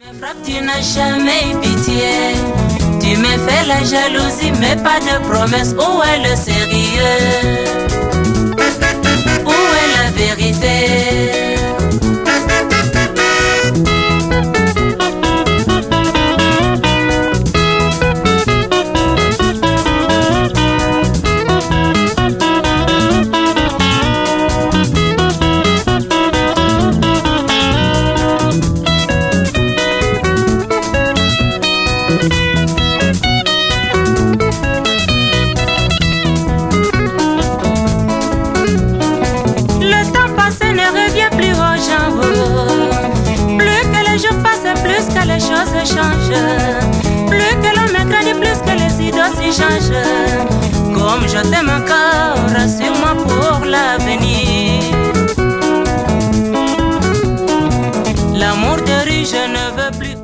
Frappe, tu n'as jamais eu pitié. Tu me fais la jalousie, mais pas de promesse. Où est le sérieux? Où est la vérité? Les choses changent, plus que l'homme grandit, plus que les idées s'y changent. Comme je t'aime encore, rassure-moi pour l'avenir. L'amour de rue, je ne veux plus.